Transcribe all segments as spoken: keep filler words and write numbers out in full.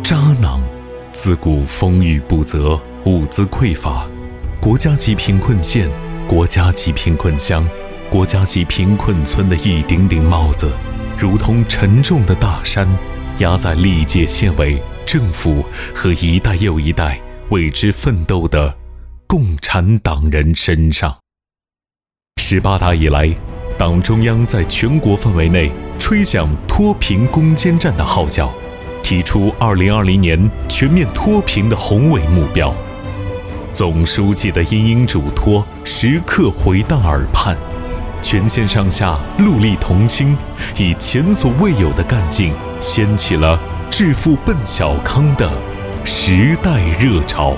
渣囊自古风雨不择，物资匮乏，国家级贫困县、国家级贫困乡、国家级贫困村的一顶顶帽子，如同沉重的大山，压在历届县委、政府和一代又一代为之奋斗的共产党人身上。十八大以来，党中央在全国范围内吹响脱贫攻坚战的号角，提出二零二零年全面脱贫的宏伟目标。总书记的殷殷嘱托时刻回荡耳畔，全县上下戮力同心，以前所未有的干劲，掀起了致富奔小康的时代热潮。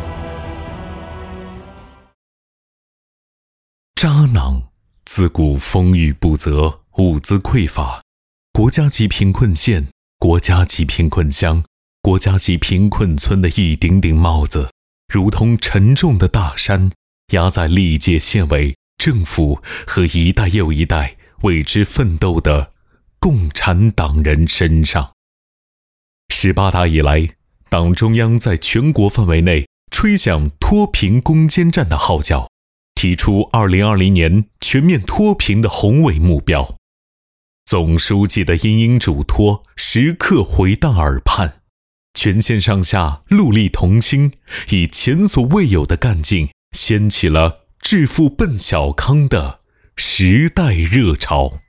渣囊自古风雨不择，物资匮乏，国家级贫困县、国家级贫困乡、国家级贫困村的一顶顶帽子，如同沉重的大山，压在历届县委、政府和一代又一代为之奋斗的共产党人身上。十八大以来，党中央在全国范围内吹响脱贫攻坚战的号角，提出二零二零年全面脱贫的宏伟目标。总书记的殷殷嘱托时刻回荡耳畔，全县上下戮力同心，以前所未有的干劲，掀起了致富奔小康的时代热潮。